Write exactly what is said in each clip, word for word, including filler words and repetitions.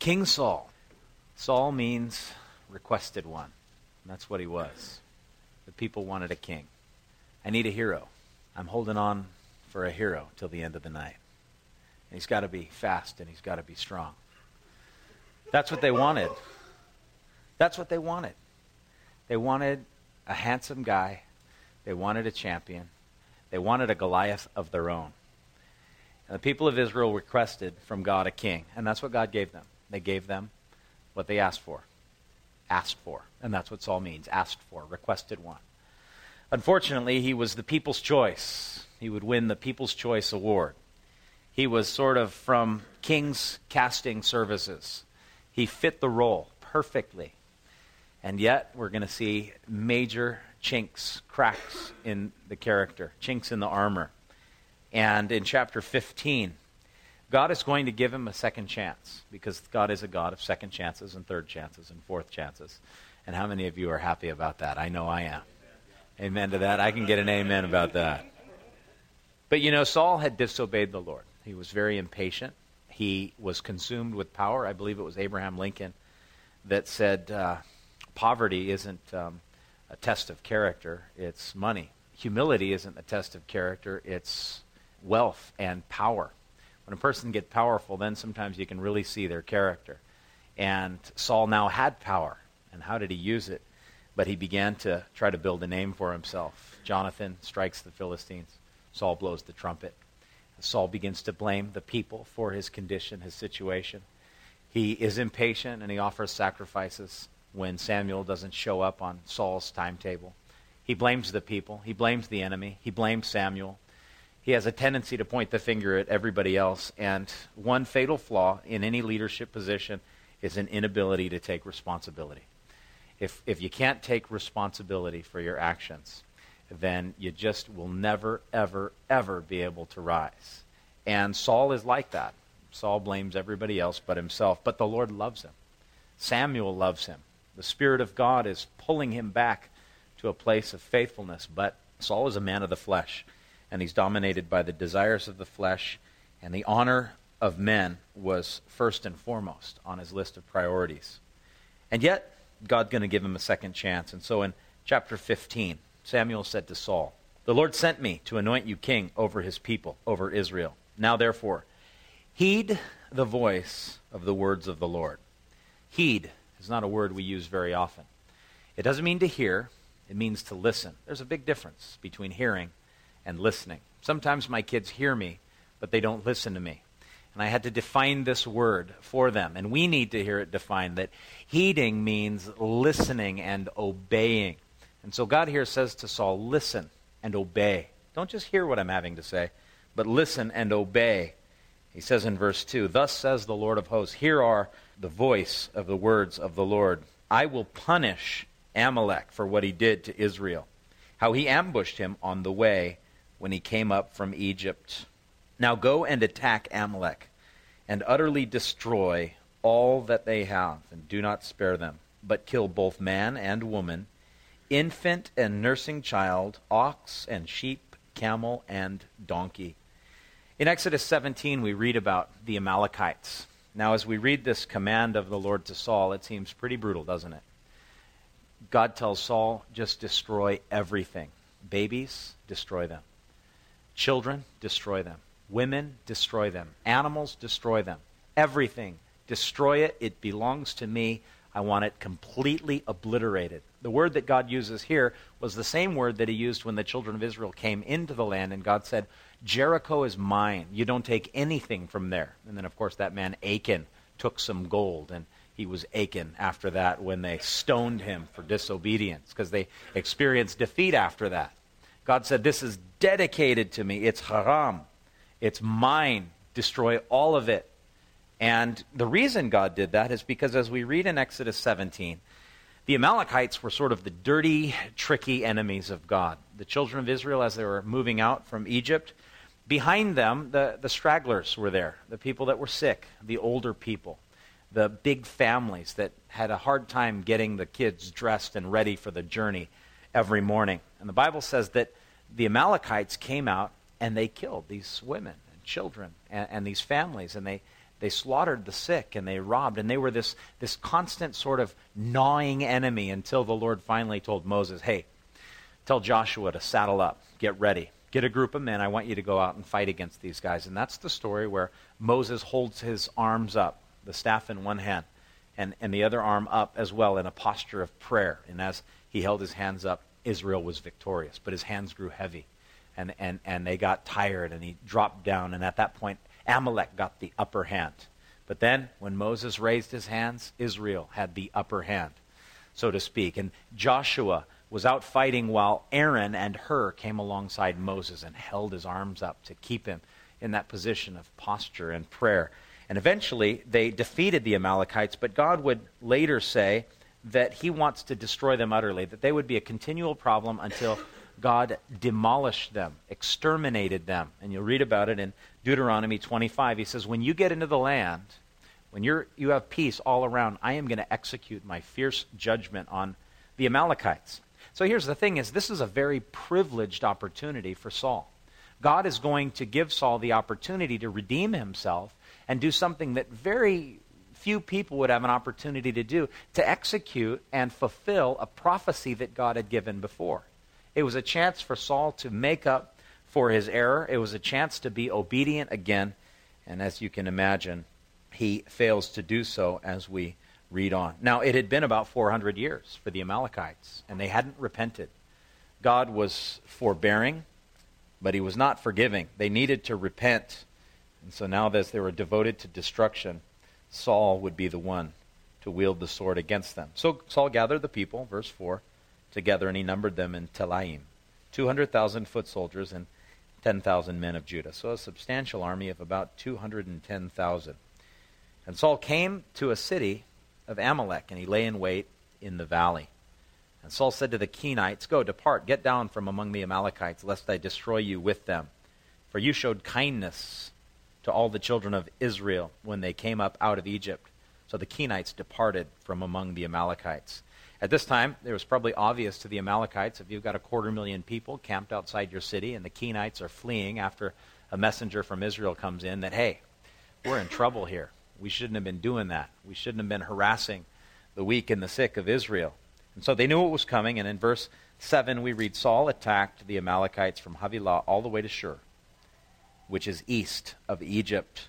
King Saul. Saul means requested one. And that's what he was. The people wanted a king. I need a hero. I'm holding on for a hero till the end of the night. And he's got to be fast and he's got to be strong. That's what they wanted. That's what they wanted. They wanted a handsome guy. They wanted a champion. They wanted a Goliath of their own. And the people of Israel requested from God a king. And that's what God gave them. They gave them what they asked for. Asked for. And that's what Saul means. Asked for. Requested one. Unfortunately, he was the people's choice. He would win the People's Choice Award. He was sort of from King's Casting Services. He fit the role perfectly. And yet, we're going to see major chinks, cracks in the character, chinks in the armor. And in chapter fifteen, God is going to give him a second chance, because God is a God of second chances and third chances and fourth chances. And how many of you are happy about that? I know I am. Amen to that. I can get an amen about that. But you know, Saul had disobeyed the Lord. He was very impatient. He was consumed with power. I believe it was Abraham Lincoln that said, uh, poverty isn't um, a test of character, it's money. Humility isn't a test of character, it's wealth and power. When a person gets powerful, then sometimes you can really see their character. And Saul now had power. And how did he use it? But he began to try to build a name for himself. Jonathan strikes the Philistines. Saul blows the trumpet. Saul begins to blame the people for his condition, his situation. He is impatient and he offers sacrifices when Samuel doesn't show up on Saul's timetable. He blames the people. He blames the enemy. He blames Samuel. He has a tendency to point the finger at everybody else. And one fatal flaw in any leadership position is an inability to take responsibility. If if you can't take responsibility for your actions, then you just will never, ever, ever be able to rise. And Saul is like that. Saul blames everybody else but himself. But the Lord loves him. Samuel loves him. The Spirit of God is pulling him back to a place of faithfulness. But Saul is a man of the flesh, and he's dominated by the desires of the flesh, and the honor of men was first and foremost on his list of priorities. And yet, God's going to give him a second chance. And so in chapter fifteen, Samuel said to Saul, "The Lord sent me to anoint you king over his people, over Israel. Now therefore, heed the voice of the words of the Lord." Heed is not a word we use very often. It doesn't mean to hear. It means to listen. There's a big difference between hearing and listening. Sometimes my kids hear me, but they don't listen to me. And I had to define this word for them. And we need to hear it defined, that heeding means listening and obeying. And so God here says to Saul, listen and obey. Don't just hear what I'm having to say, but listen and obey. He says in verse two, "Thus says the Lord of hosts, here are the voice of the words of the Lord. I will punish Amalek for what he did to Israel, how he ambushed him on the way when he came up from Egypt. Now go and attack Amalek and utterly destroy all that they have, and do not spare them, but kill both man and woman, infant and nursing child, ox and sheep, camel and donkey." In Exodus seventeen, we read about the Amalekites. Now, as we read this command of the Lord to Saul, it seems pretty brutal, doesn't it? God tells Saul, just destroy everything. Babies, destroy them. Children, destroy them. Women, destroy them. Animals, destroy them. Everything, destroy it. It belongs to me. I want it completely obliterated. The word that God uses here was the same word that he used when the children of Israel came into the land, and God said, "Jericho is mine. You don't take anything from there." And then, of course, that man Achan took some gold, and he was Achan after that when they stoned him for disobedience, because they experienced defeat after that. God said, "This is dedicated to me. It's haram. It's mine. Destroy all of it." And the reason God did that is because, as we read in Exodus seventeen, the Amalekites were sort of the dirty, tricky enemies of God. The children of Israel, as they were moving out from Egypt, behind them, the, the stragglers were there, the people that were sick, the older people, the big families that had a hard time getting the kids dressed and ready for the journey every morning. And the Bible says that the Amalekites came out and they killed these women and children and, and these families, and they They slaughtered the sick and they robbed, and they were this, this constant sort of gnawing enemy until the Lord finally told Moses, hey, tell Joshua to saddle up, get ready. Get a group of men. I want you to go out and fight against these guys. And that's the story where Moses holds his arms up, the staff in one hand, and, and the other arm up as well in a posture of prayer. And as he held his hands up, Israel was victorious. But his hands grew heavy, and, and, and they got tired, and he dropped down. And at that point, Amalek got the upper hand. But then, when Moses raised his hands, Israel had the upper hand, so to speak. And Joshua was out fighting while Aaron and Hur came alongside Moses and held his arms up to keep him in that position of posture and prayer. And eventually they defeated the Amalekites, but God would later say that he wants to destroy them utterly, that they would be a continual problem until God demolished them, exterminated them. And you'll read about it in Deuteronomy twenty-five. He says, when you get into the land, when you're, you have peace all around, I am going to execute my fierce judgment on the Amalekites. So here's the thing is, this is a very privileged opportunity for Saul. God is going to give Saul the opportunity to redeem himself and do something that very few people would have an opportunity to do, to execute and fulfill a prophecy that God had given before. It was a chance for Saul to make up for his error. It was a chance to be obedient again. And as you can imagine, he fails to do so as we read on. Now, it had been about four hundred years for the Amalekites, and they hadn't repented. God was forbearing, but he was not forgiving. They needed to repent. And so now, as they were devoted to destruction, Saul would be the one to wield the sword against them. So Saul gathered the people, verse four, together, and he numbered them in Telaim, two hundred thousand foot soldiers and ten thousand men of Judah. So a substantial army of about two hundred ten thousand. And Saul came to a city of Amalek, and he lay in wait in the valley. And Saul said to the Kenites, go, depart, get down from among the Amalekites, lest I destroy you with them. For you showed kindness to all the children of Israel when they came up out of Egypt. So the Kenites departed from among the Amalekites. At this time, it was probably obvious to the Amalekites, if you've got a quarter million people camped outside your city, and the Kenites are fleeing after a messenger from Israel comes in, that, hey, we're in trouble here. We shouldn't have been doing that. We shouldn't have been harassing the weak and the sick of Israel. And so they knew what was coming, and in verse seven we read, Saul attacked the Amalekites from Havilah all the way to Shur, which is east of Egypt.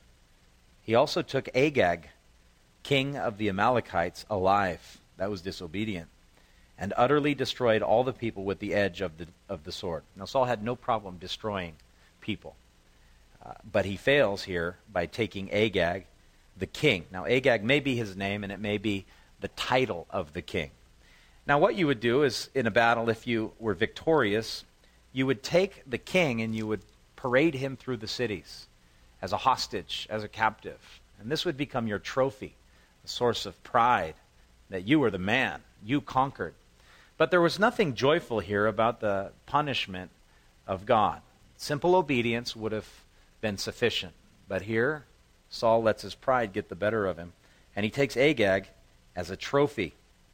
He also took Agag, king of the Amalekites, alive. That was disobedient. And utterly destroyed all the people with the edge of the, of the sword. Now Saul had no problem destroying people. Uh, but he fails here by taking Agag, the king. Now, Agag may be his name, and it may be the title of the king. Now, what you would do is, in a battle, if you were victorious, you would take the king and you would parade him through the cities as a hostage, as a captive. And this would become your trophy, a source of pride, that you were the man, you conquered. But there was nothing joyful here about the punishment of God. Simple obedience would have been sufficient. But here, Saul lets his pride get the better of him, and he takes Agag as a trophy.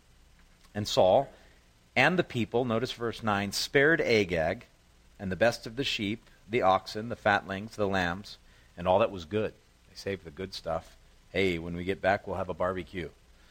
And Saul and the people, notice verse nine, spared Agag and the best of the sheep, the oxen, the fatlings, the lambs, and all that was good. They saved the good stuff. Hey, when we get back, we'll have a barbecue.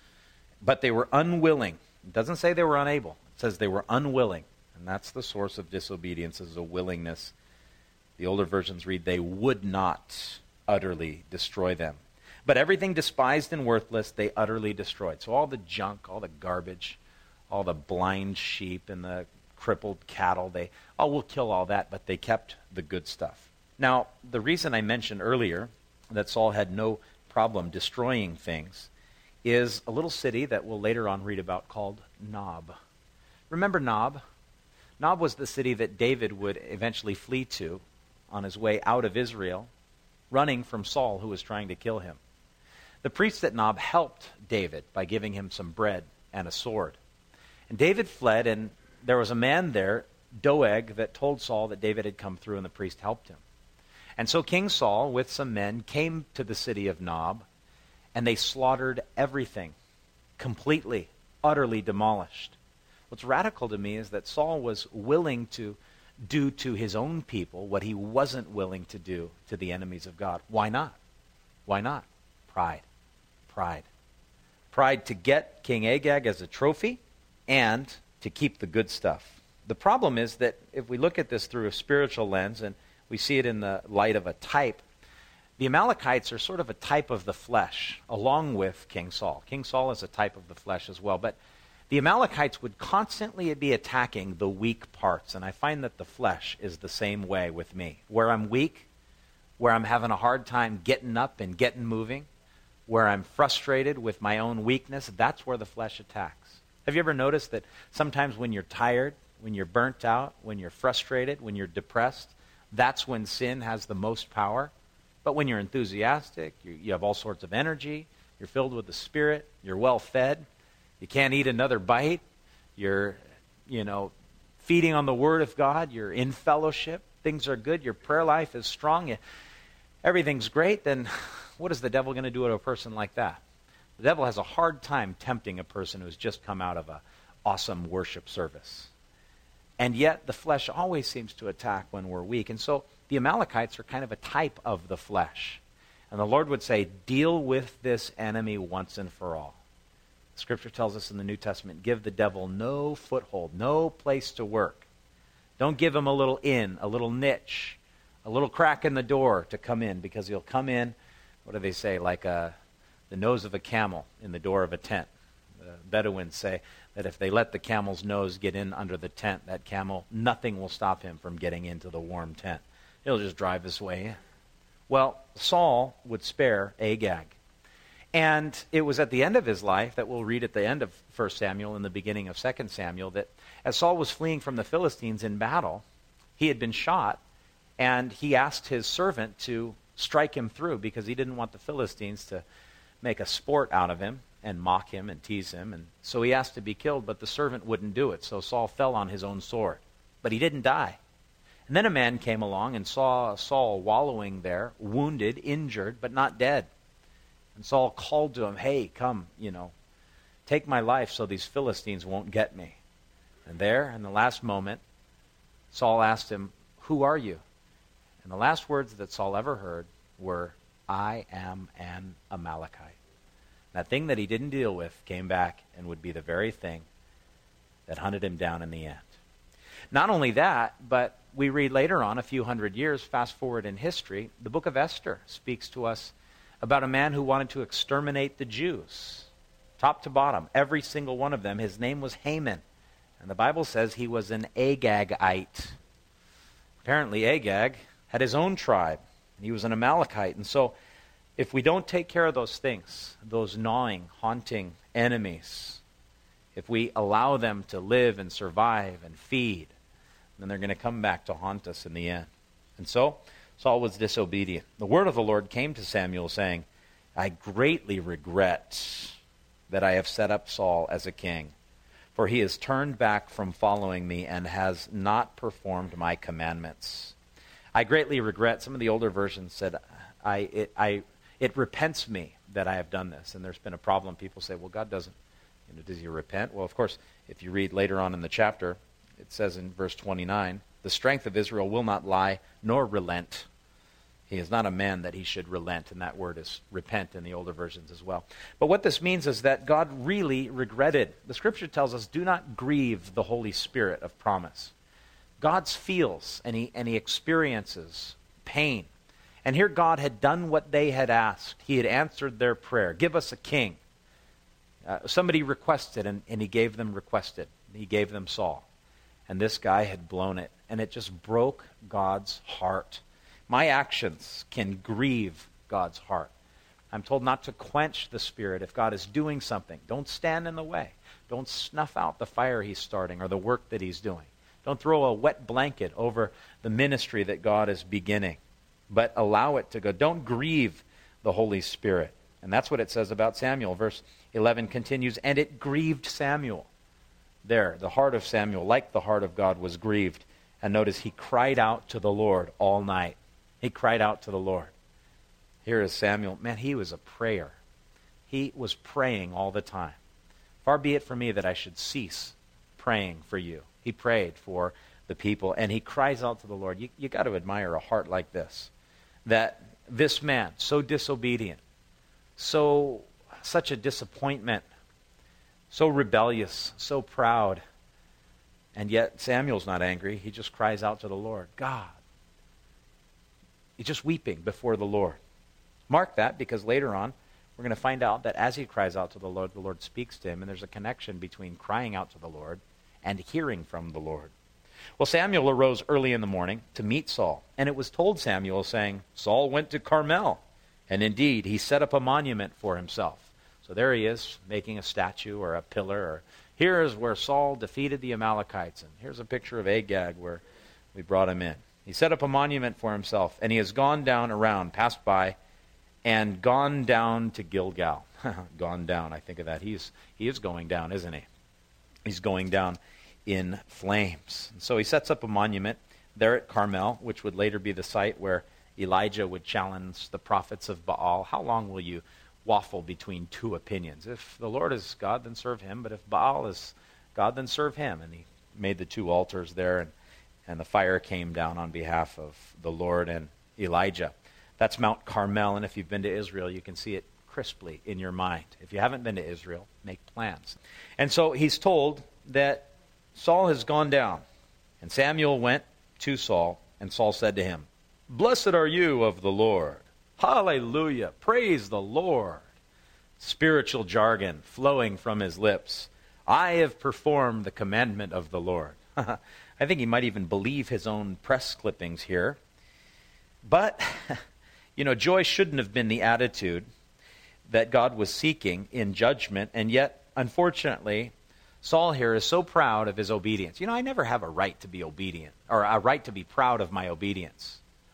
But they were unwilling. It doesn't say they were unable. It says they were unwilling. And that's the source of disobedience, is a willingness. The older versions read, they would not utterly destroy them. But everything despised and worthless, they utterly destroyed. So all the junk, all the garbage, all the blind sheep and the crippled cattle, they, oh, we'll kill all that, but they kept the good stuff. Now, the reason I mentioned earlier that Saul had no problem destroying things is a little city that we'll later on read about called Nob. Remember Nob? Nob was the city that David would eventually flee to on his way out of Israel, running from Saul, who was trying to kill him. The priests at Nob helped David by giving him some bread and a sword. And David fled, and there was a man there, Doeg, that told Saul that David had come through, and the priest helped him. And so King Saul, with some men, came to the city of Nob, and they slaughtered everything, completely, utterly demolished. What's radical to me is that Saul was willing to do to his own people what he wasn't willing to do to the enemies of God. Why not? Why not? Pride. Pride. Pride to get King Agag as a trophy and to keep the good stuff. The problem is that if we look at this through a spiritual lens and we see it in the light of a type, the Amalekites are sort of a type of the flesh, along with King Saul. King Saul is a type of the flesh as well, but the Amalekites would constantly be attacking the weak parts, and I find that the flesh is the same way with me. Where I'm weak, where I'm having a hard time getting up and getting moving, where I'm frustrated with my own weakness, that's where the flesh attacks. Have you ever noticed that sometimes when you're tired, when you're burnt out, when you're frustrated, when you're depressed, that's when sin has the most power? But when you're enthusiastic, you, you have all sorts of energy, you're filled with the Spirit, you're well fed, you can't eat another bite, you're, you know, feeding on the Word of God, you're in fellowship, things are good, your prayer life is strong, you, everything's great, then what is the devil going to do to a person like that? The devil has a hard time tempting a person who's just come out of an awesome worship service. And yet the flesh always seems to attack when we're weak. And so the Amalekites are kind of a type of the flesh. And the Lord would say, deal with this enemy once and for all. Scripture tells us in the New Testament, give the devil no foothold, no place to work. Don't give him a little in, a little niche, a little crack in the door to come in, because he'll come in, what do they say, like a, the nose of a camel in the door of a tent. The Bedouins say that if they let the camel's nose get in under the tent, that camel, nothing will stop him from getting into the warm tent. He'll just drive his way in. Well, Saul would spare Agag. And it was at the end of his life that we'll read at the end of First Samuel and the beginning of Second Samuel that as Saul was fleeing from the Philistines in battle, he had been shot, and he asked his servant to strike him through because he didn't want the Philistines to make a sport out of him and mock him and tease him. And so he asked to be killed, but the servant wouldn't do it. So Saul fell on his own sword. But he didn't die. And then a man came along and saw Saul wallowing there, wounded, injured, but not dead. And Saul called to him, hey, come, you know, take my life so these Philistines won't get me. And there, in the last moment, Saul asked him, who are you? And the last words that Saul ever heard were, I am an Amalekite. That thing that he didn't deal with came back and would be the very thing that hunted him down in the end. Not only that, but we read later on, a few hundred years, fast forward in history, the book of Esther speaks to us about a man who wanted to exterminate the Jews, top to bottom, every single one of them. His name was Haman, and the Bible says he was an Agagite. Apparently Agag had his own tribe, and he was an Amalekite. And so if we don't take care of those things, those gnawing, haunting enemies, if we allow them to live and survive and feed, then they're going to come back to haunt us in the end. And so Saul was disobedient. The word of the Lord came to Samuel saying, I greatly regret that I have set up Saul as a king, for he has turned back from following me and has not performed my commandments. I greatly regret, some of the older versions said, I it, I, it repents me that I have done this. And there's been a problem. People say, well, God doesn't, you know, does he repent? Well, of course, if you read later on in the chapter, it says in verse twenty-nine, the strength of Israel will not lie nor relent. He is not a man that he should relent, and that word is repent in the older versions as well. But what this means is that God really regretted. The Scripture tells us, do not grieve the Holy Spirit of promise. God feels and he, and he experiences pain. And here God had done what they had asked. He had answered their prayer. Give us a king. Uh, somebody requested, and, and he gave them requested. He gave them Saul. And this guy had blown it, and it just broke God's heart. My actions can grieve God's heart. I'm told not to quench the Spirit if God is doing something. Don't stand in the way. Don't snuff out the fire he's starting or the work that he's doing. Don't throw a wet blanket over the ministry that God is beginning, but allow it to go. Don't grieve the Holy Spirit. And that's what it says about Samuel. Verse eleven continues, and it grieved Samuel. There, the heart of Samuel, like the heart of God, was grieved. And notice, he cried out to the Lord all night. He cried out to the Lord. Here is Samuel. Man, he was a prayer. He was praying all the time. Far be it from me that I should cease praying for you. He prayed for the people, and he cries out to the Lord. You, you got to admire a heart like this, that this man, so disobedient, so such a disappointment, so rebellious, so proud. And yet Samuel's not angry. He just cries out to the Lord, God. He's just weeping before the Lord. Mark that, because later on we're going to find out that as he cries out to the Lord, the Lord speaks to him, and there's a connection between crying out to the Lord and hearing from the Lord. Well, Samuel arose early in the morning to meet Saul, and it was told Samuel, saying, Saul went to Carmel, and indeed he set up a monument for himself. So there he is, making a statue or a pillar. Or here is where Saul defeated the Amalekites, and here's a picture of Agag where we brought him in. He set up a monument for himself, and he has gone down around, passed by, and gone down to Gilgal. Gone down, I think of that. He's he is going down, isn't he? He's going down in flames. And so he sets up a monument there at Carmel, which would later be the site where Elijah would challenge the prophets of Baal. How long will you waffle between two opinions? If the Lord is God, then serve him. But if Baal is God, then serve him. And he made the two altars there, and, and the fire came down on behalf of the Lord and Elijah. That's Mount Carmel, and if you've been to Israel, you can see it crisply in your mind. If you haven't been to Israel, make plans. And so he's told that Saul has gone down. And Samuel went to Saul, and Saul said to him, Blessed are you of the Lord. Hallelujah. Praise the Lord. Spiritual jargon flowing from his lips. I have performed the commandment of the Lord. I think he might even believe his own press clippings here. But, you know, joy shouldn't have been the attitude that God was seeking in judgment, and yet, unfortunately, Saul here is so proud of his obedience. You know, I never have a right to be obedient, or a right to be proud of my obedience.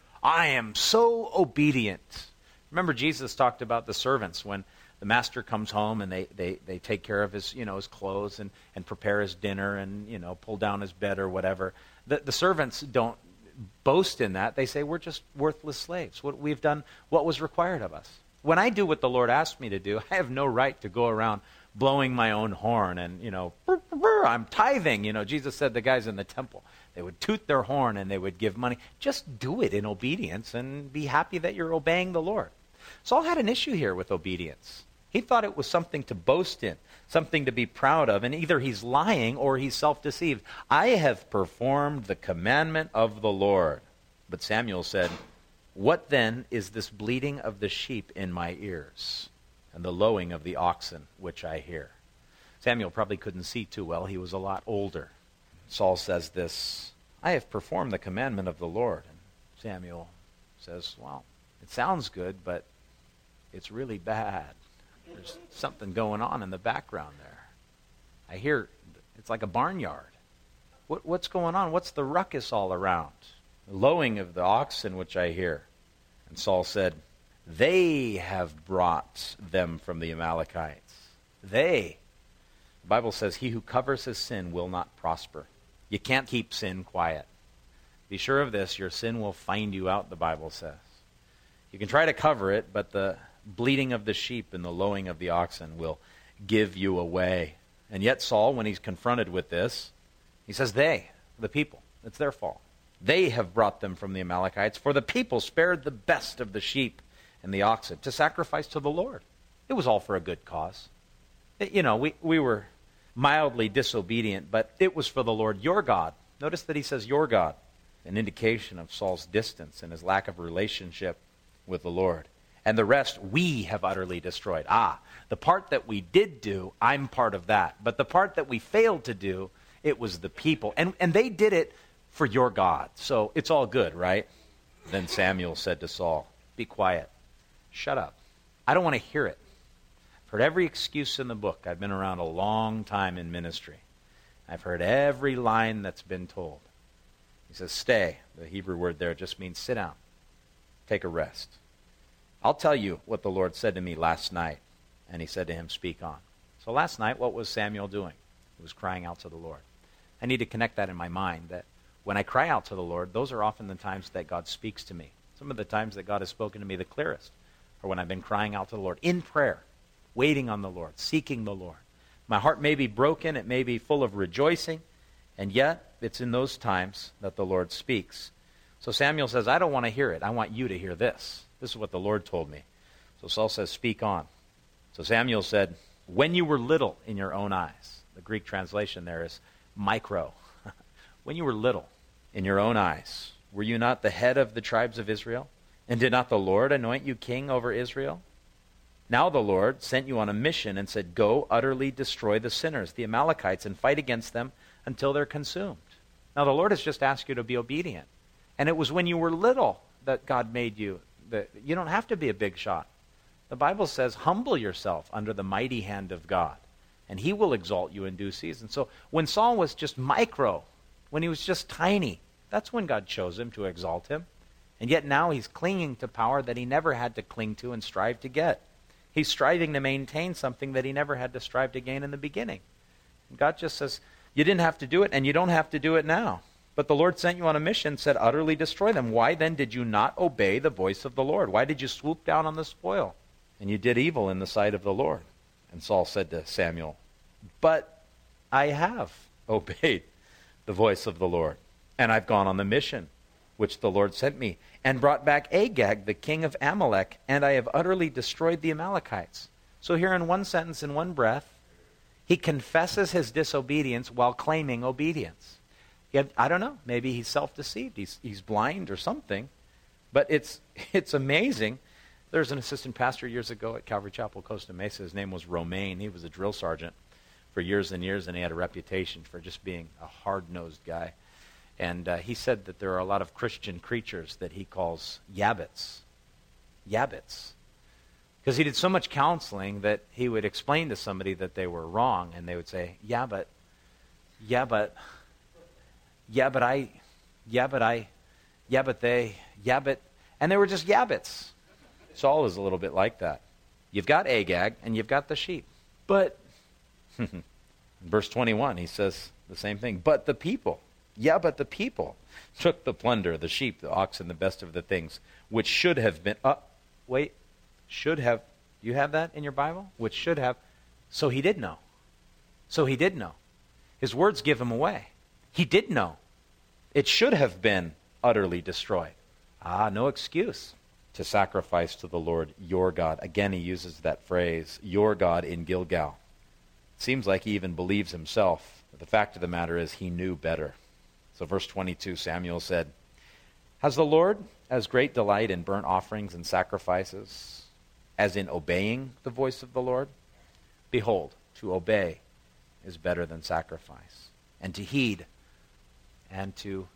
I am so obedient. Remember, Jesus talked about the servants when the master comes home and they, they, they take care of his, you know, his clothes and, and prepare his dinner and, you know, pull down his bed or whatever. The, the servants don't boast in that. They say, we're just worthless slaves. What, we've done what was required of us. When I do what the Lord asked me to do, I have no right to go around blowing my own horn and, you know, burr, burr, burr, I'm tithing. You know, Jesus said the guys in the temple, they would toot their horn and they would give money. Just do it in obedience and be happy that you're obeying the Lord. Saul had an issue here with obedience. He thought it was something to boast in, something to be proud of, and either he's lying or he's self-deceived. I have performed the commandment of the Lord. But Samuel said, What then is this bleating of the sheep in my ears, and the lowing of the oxen which I hear? Samuel probably couldn't see too well. He was a lot older. Saul says this, I have performed the commandment of the Lord. And Samuel says, well, it sounds good, but it's really bad. There's something going on in the background there. I hear it's like a barnyard. What, what's going on? What's the ruckus all around? The lowing of the oxen which I hear. And Saul said, they have brought them from the Amalekites. They. The Bible says, he who covers his sin will not prosper. You can't keep sin quiet. Be sure of this, your sin will find you out, the Bible says. You can try to cover it, but the bleating of the sheep and the lowing of the oxen will give you away. And yet Saul, when he's confronted with this, he says, they, the people, it's their fault. They have brought them from the Amalekites, for the people spared the best of the sheep and the oxen to sacrifice to the Lord. It was all for a good cause. It, you know, we, we were mildly disobedient, but it was for the Lord your God. Notice that he says your God, an indication of Saul's distance and his lack of relationship with the Lord. And the rest we have utterly destroyed. Ah, the part that we did do, I'm part of that. But the part that we failed to do, it was the people. And, and they did it for your God. So it's all good, right? Then Samuel said to Saul, be quiet. Shut up. I don't want to hear it. I've heard every excuse in the book. I've been around a long time in ministry. I've heard every line that's been told. He says, stay. The Hebrew word there just means sit down. Take a rest. I'll tell you what the Lord said to me last night. And he said to him, speak on. So last night, what was Samuel doing? He was crying out to the Lord. I need to connect that in my mind, that when I cry out to the Lord, those are often the times that God speaks to me. Some of the times that God has spoken to me the clearest are when I've been crying out to the Lord in prayer, waiting on the Lord, seeking the Lord. My heart may be broken, it may be full of rejoicing, and yet it's in those times that the Lord speaks. So Samuel says, I don't want to hear it. I want you to hear this. This is what the Lord told me. So Saul says, speak on. So Samuel said, when you were little in your own eyes. The Greek translation there is micro. When you were little in your own eyes, were you not the head of the tribes of Israel? And did not the Lord anoint you king over Israel? Now the Lord sent you on a mission and said, go utterly destroy the sinners, the Amalekites, and fight against them until they're consumed. Now the Lord has just asked you to be obedient. And it was when you were little that God made you. That you don't have to be a big shot. The Bible says, humble yourself under the mighty hand of God, and he will exalt you in due season. So when Saul was just micro, when he was just tiny, that's when God chose him to exalt him. And yet now he's clinging to power that he never had to cling to and strive to get. He's striving to maintain something that he never had to strive to gain in the beginning. And God just says, you didn't have to do it, and you don't have to do it now. But the Lord sent you on a mission, said, utterly destroy them. Why then did you not obey the voice of the Lord? Why did you swoop down on the spoil? And you did evil in the sight of the Lord. And Saul said to Samuel, but I have obeyed the voice of the Lord, and I've gone on the mission which the Lord sent me, and brought back Agag, the king of Amalek, and I have utterly destroyed the Amalekites. So here in one sentence, in one breath, he confesses his disobedience while claiming obedience. Yet, I don't know, maybe he's self-deceived, he's, he's blind or something, but it's, it's amazing. There's an assistant pastor years ago at Calvary Chapel, Costa Mesa. His name was Romaine. He was a drill sergeant for years and years, and he had a reputation for just being a hard-nosed guy. And uh, he said that there are a lot of Christian creatures that he calls yabbits. Yabbits. Because he did so much counseling that he would explain to somebody that they were wrong, and they would say, yeah, but, yeah, but, yeah, but I, yeah, but I, yeah, but they, yeah, but, and they were just yabbits. Saul is a little bit like that. You've got Agag, and you've got the sheep. But, in verse twenty-one, he says the same thing. But the people, yeah, but the people took the plunder, the sheep, the oxen, the best of the things, which should have been, uh, wait, should have, you have that in your Bible? Which should have, so he did know. So he did know. His words give him away. He did know. It should have been utterly destroyed. Ah, no excuse to sacrifice to the Lord your God. Again, he uses that phrase, your God in Gilgal. It seems like he even believes himself. But the fact of the matter is he knew better. So verse twenty-two, Samuel said, has the Lord as great delight in burnt offerings and sacrifices as in obeying the voice of the Lord? Behold, to obey is better than sacrifice, and to heed, and to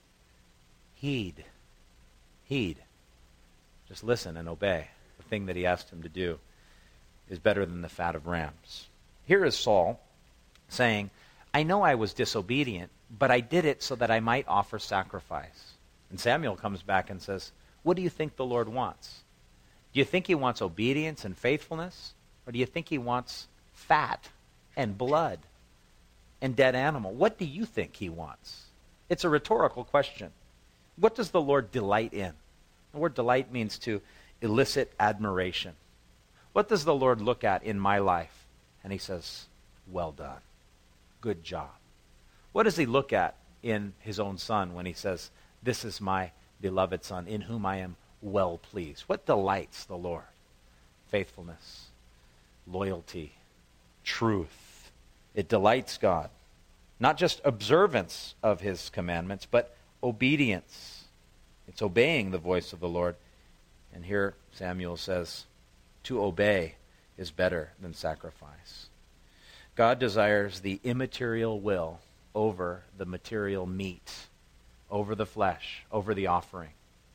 heed, heed. Just listen and obey. The thing that he asked him to do is better than the fat of rams. Here is Saul saying, I know I was disobedient, but I did it so that I might offer sacrifice. And Samuel comes back and says, what do you think the Lord wants? Do you think he wants obedience and faithfulness? Or do you think he wants fat and blood and dead animal? What do you think he wants? It's a rhetorical question. What does the Lord delight in? The word delight means to elicit admiration. What does the Lord look at in my life? And he says, well done. Good job. What does he look at in his own son when he says, this is my beloved son, in whom I am well pleased? What delights the Lord? Faithfulness, loyalty, truth. It delights God. Not just observance of his commandments, but obedience. It's obeying the voice of the Lord. And here Samuel says, to obey is better than sacrifice. God desires the immaterial will over the material meat, over the flesh, over the offering.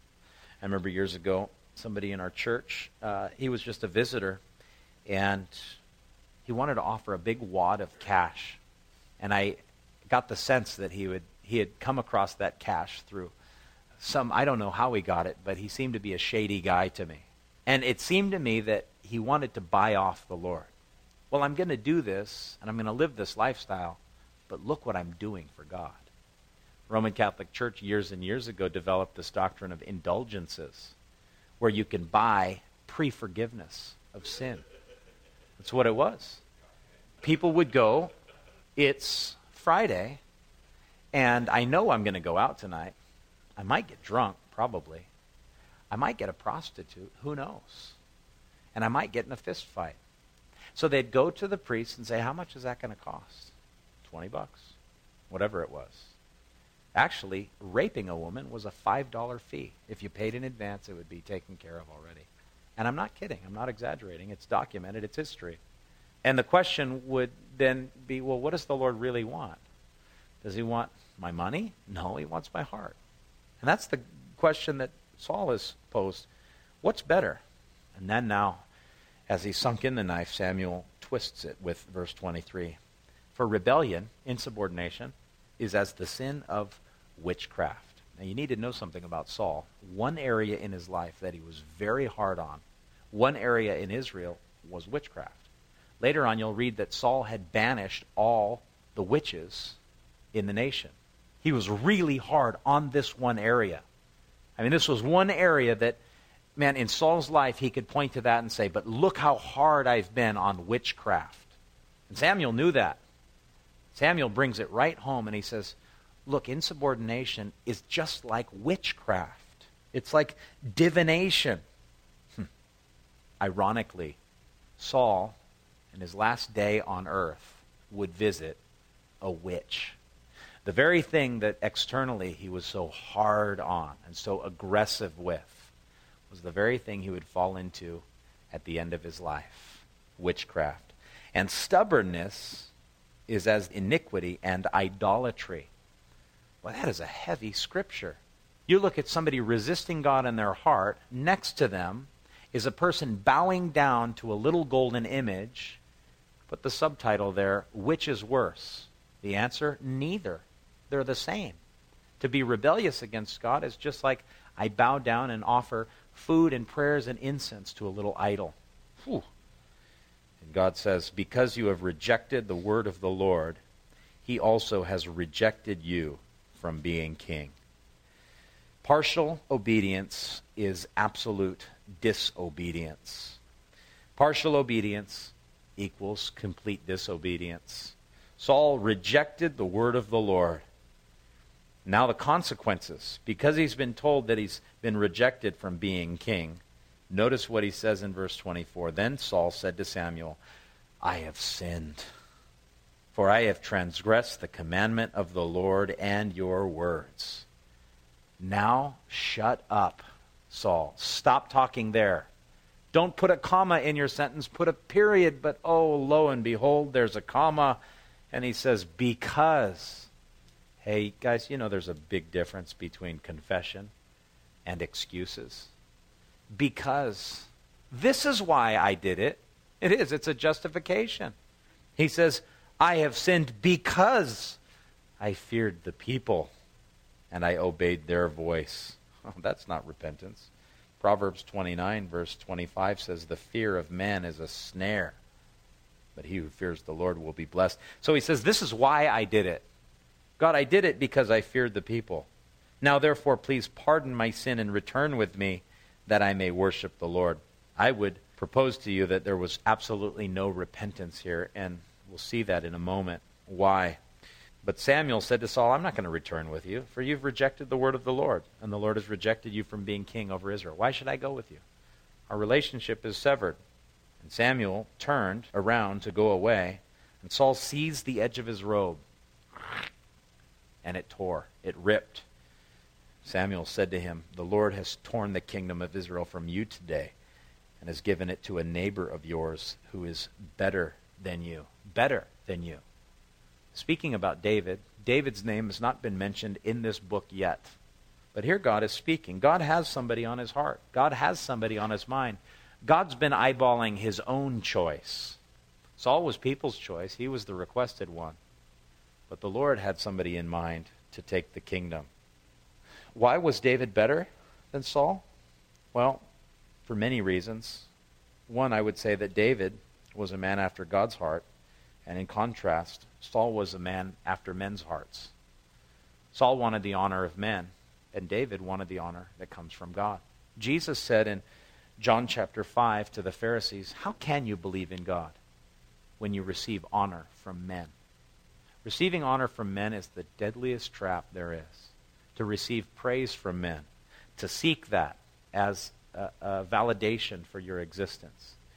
I remember years ago, somebody in our church, uh, he was just a visitor, and he wanted to offer a big wad of cash. And I got the sense that he would he had come across that cash through some, I don't know how he got it, but he seemed to be a shady guy to me. And it seemed to me that he wanted to buy off the Lord. Well, I'm going to do this, and I'm going to live this lifestyle, but look what I'm doing for God. Roman Catholic Church years and years ago developed this doctrine of indulgences, where you can buy pre-forgiveness of sin. That's what it was. People would go, it's Friday, and I know I'm going to go out tonight. I might get drunk, probably. I might get a prostitute, who knows? And I might get in a fist fight. So they'd go to the priest and say, how much is that going to cost? twenty bucks, whatever it was. Actually, raping a woman was a five dollar fee. If you paid in advance, it would be taken care of already. And I'm not kidding. I'm not exaggerating. It's documented. It's history. And the question would then be, well, what does the Lord really want? Does he want my money? No, he wants my heart. And that's the question that Saul has posed. What's better? And then now, as he sunk in the knife, Samuel twists it with verse twenty-three. For rebellion, insubordination, is as the sin of witchcraft. Now you need to know something about Saul. One area in his life that he was very hard on, one area in Israel, was witchcraft. Later on you'll read that Saul had banished all the witches in the nation. He was really hard on this one area. I mean, this was one area that, man, in Saul's life he could point to that and say, but look how hard I've been on witchcraft. And Samuel knew that. Samuel brings it right home and he says, look, insubordination is just like witchcraft. It's like divination. Hmm. Ironically, Saul, in his last day on earth, would visit a witch. The very thing that externally he was so hard on and so aggressive with was the very thing he would fall into at the end of his life. Witchcraft. And stubbornness is as iniquity and idolatry. Well, that is a heavy scripture. You look at somebody resisting God in their heart, next to them is a person bowing down to a little golden image. Put the subtitle there, which is worse? The answer, neither. They're the same. To be rebellious against God is just like I bow down and offer food and prayers and incense to a little idol. Whew. And God says, because you have rejected the word of the Lord, he also has rejected you from being king. Partial obedience is absolute disobedience. Partial obedience equals complete disobedience. Saul rejected the word of the Lord. Now the consequences, because he's been told that he's been rejected from being king, notice what he says in verse twenty-four. Then Saul said to Samuel, I have sinned, for I have transgressed the commandment of the Lord and your words. Now shut up, Saul. Stop talking there. Don't put a comma in your sentence. Put a period, but oh, lo and behold, there's a comma. And he says, because. Hey, guys, you know there's a big difference between confession and excuses. Because. This is why I did it. It is. It's a justification. He says, I have sinned because I feared the people and I obeyed their voice. Oh, that's not repentance. Proverbs twenty-nine, verse twenty-five says, the fear of man is a snare, but he who fears the Lord will be blessed. So he says, this is why I did it. God, I did it because I feared the people. Now, therefore, please pardon my sin and return with me that I may worship the Lord. I would propose to you that there was absolutely no repentance here, and we'll see that in a moment. Why? But Samuel said to Saul, I'm not going to return with you, for you've rejected the word of the Lord, and the Lord has rejected you from being king over Israel. Why should I go with you? Our relationship is severed. And Samuel turned around to go away, and Saul seized the edge of his robe, and it tore, it ripped. Samuel said to him, the Lord has torn the kingdom of Israel from you today, and has given it to a neighbor of yours who is better than you. Better than you. Speaking about David, David's name has not been mentioned in this book yet. But here God is speaking. God has somebody on his heart. God has somebody on his mind. God's been eyeballing his own choice. Saul was people's choice. He was the requested one. But the Lord had somebody in mind to take the kingdom. Why was David better than Saul? Well, for many reasons. One, I would say that David was a man after God's heart. And in contrast, Saul was a man after men's hearts. Saul wanted the honor of men, and David wanted the honor that comes from God. Jesus said in John chapter five to the Pharisees, how can you believe in God when you receive honor from men? Receiving honor from men is the deadliest trap there is. To receive praise from men, to seek that as a, a validation for your existence,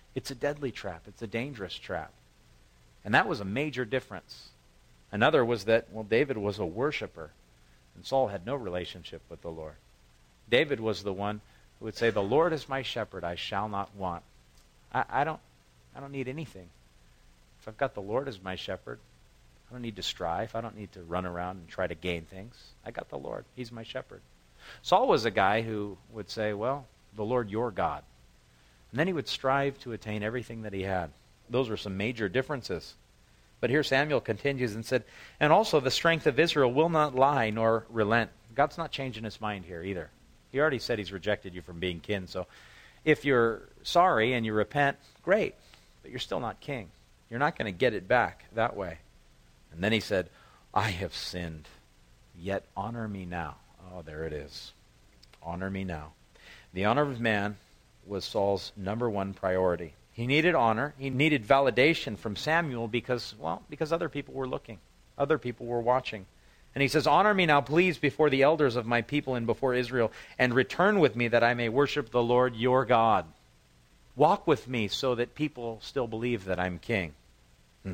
It's a deadly trap. It's a dangerous trap. And that was a major difference. Another was that, well, David was a worshiper, and Saul had no relationship with the Lord. David was the one who would say, the Lord is my shepherd, I shall not want. I, I don't I don't need anything. If I've got the Lord as my shepherd, I don't need to strive. I don't need to run around and try to gain things. I got the Lord. He's my shepherd. Saul was a guy who would say, well, the Lord your God. And then he would strive to attain everything that he had. Those were some major differences. But here Samuel continues and said, and also the strength of Israel will not lie nor relent. God's not changing his mind here either. He already said he's rejected you from being king. So if you're sorry and you repent, great. But you're still not king. You're not going to get it back that way. And then he said, I have sinned, yet honor me now. Oh, there it is. Honor me now. The honor of man was Saul's number one priority. He needed honor. He needed validation from Samuel because, well, because other people were looking. Other people were watching. And he says, honor me now, please, before the elders of my people and before Israel, and return with me that I may worship the Lord your God. Walk with me so that people still believe that I'm king. Hmm.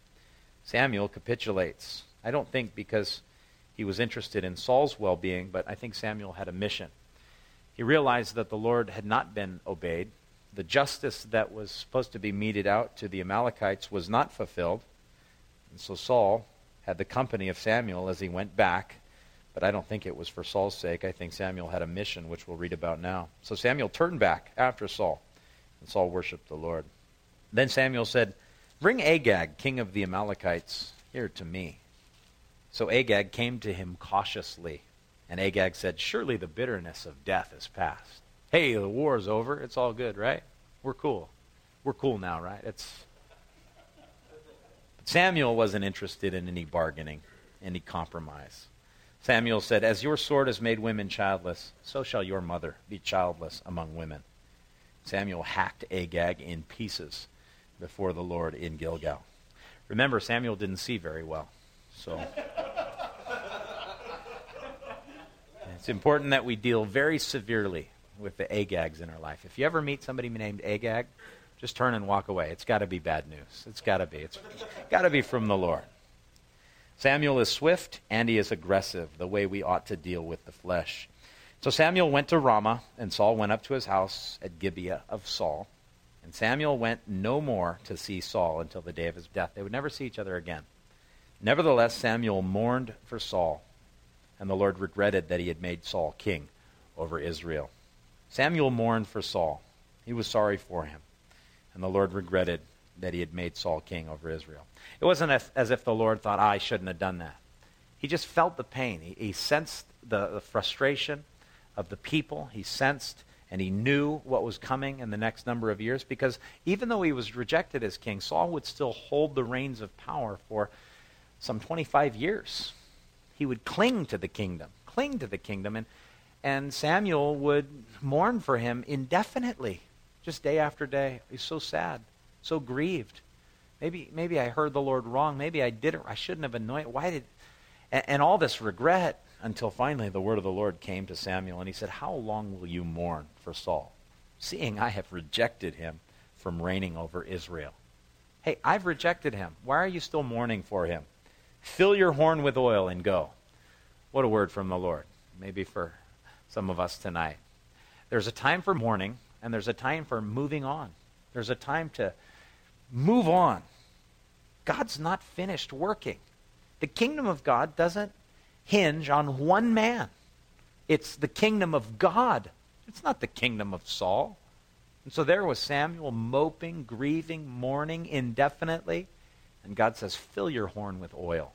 Samuel capitulates. I don't think because he was interested in Saul's well-being, but I think Samuel had a mission. He realized that the Lord had not been obeyed. The justice that was supposed to be meted out to the Amalekites was not fulfilled. And so Saul had the company of Samuel as he went back, but I don't think it was for Saul's sake. I think Samuel had a mission, which we'll read about now. So Samuel turned back after Saul, and Saul worshipped the Lord. Then Samuel said, bring Agag, king of the Amalekites, here to me. So Agag came to him cautiously, and Agag said, surely the bitterness of death is past. Hey, the war's over. It's all good, right? We're cool. We're cool now, right? It's... But Samuel wasn't interested in any bargaining, any compromise. Samuel said, as your sword has made women childless, so shall your mother be childless among women. Samuel hacked Agag in pieces before the Lord in Gilgal. Remember, Samuel didn't see very well, so... It's important that we deal very severely with the Agags in our life. If you ever meet somebody named Agag, just turn and walk away. It's got to be bad news. It's got to be. It's got to be from the Lord. Samuel is swift and he is aggressive, the way we ought to deal with the flesh. So Samuel went to Ramah, and Saul went up to his house at Gibeah of Saul. And Samuel went no more to see Saul until the day of his death. They would never see each other again. Nevertheless, Samuel mourned for Saul, and the Lord regretted that he had made Saul king over Israel. Samuel mourned for Saul. He was sorry for him. And the Lord regretted that he had made Saul king over Israel. It wasn't as, as if the Lord thought, ah, I shouldn't have done that. He just felt the pain. He, he sensed the, the frustration of the people. He sensed and he knew what was coming in the next number of years, because even though he was rejected as king, Saul would still hold the reins of power for some twenty-five years. He would cling to the kingdom, cling to the kingdom, and And Samuel would mourn for him indefinitely, just day after day. He's so sad, so grieved. Maybe maybe I heard the Lord wrong. Maybe I did it. I shouldn't have anointed. Why did... And, and all this regret, until finally the word of the Lord came to Samuel, and he said, how long will you mourn for Saul, seeing I have rejected him from reigning over Israel? Hey, I've rejected him. Why are you still mourning for him? Fill your horn with oil and go. What a word from the Lord. Maybe for some of us tonight. There's a time for mourning, and there's a time for moving on. There's a time to move on. God's not finished working. The kingdom of God doesn't hinge on one man. It's the kingdom of God. It's not the kingdom of Saul. And so there was Samuel moping, grieving, mourning indefinitely. And God says, fill your horn with oil.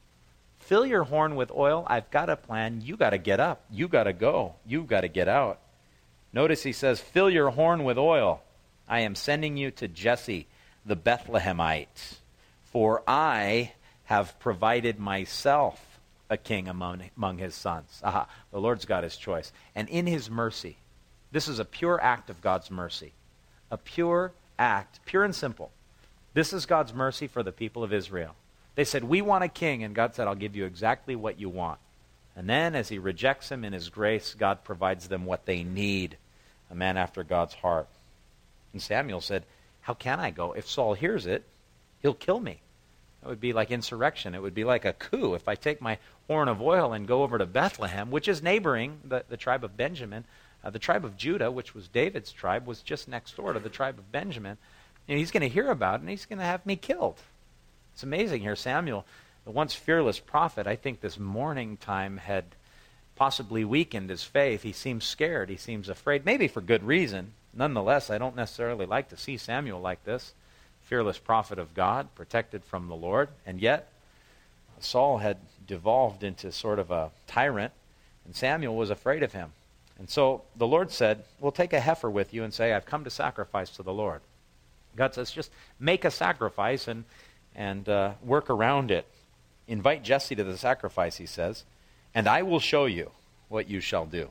Fill your horn with oil. I've got a plan. You got to get up. You got to go. You've got to get out. Notice he says, fill your horn with oil. I am sending you to Jesse the Bethlehemite, for I have provided myself a king among, among his sons. Aha, the Lord's got his choice. And in his mercy, this is a pure act of God's mercy. A pure act, pure and simple. This is God's mercy for the people of Israel. They said, we want a king, and God said, I'll give you exactly what you want. And then as he rejects him in his grace, God provides them what they need, a man after God's heart. And Samuel said, how can I go? If Saul hears it, he'll kill me. It would be like insurrection. It would be like a coup if I take my horn of oil and go over to Bethlehem, which is neighboring the, the tribe of Benjamin. Uh, the tribe of Judah, which was David's tribe, was just next door to the tribe of Benjamin. And he's going to hear about it, and he's going to have me killed. It's amazing here. Samuel, the once fearless prophet, I think this mourning time had possibly weakened his faith. He seems scared. He seems afraid, maybe for good reason. Nonetheless, I don't necessarily like to see Samuel like this. Fearless prophet of God, protected from the Lord. And yet, Saul had devolved into sort of a tyrant, and Samuel was afraid of him. And so the Lord said, well, take a heifer with you and say, I've come to sacrifice to the Lord. God says, just make a sacrifice and, and uh, work around it. Invite Jesse to the sacrifice, he says, and I will show you what you shall do.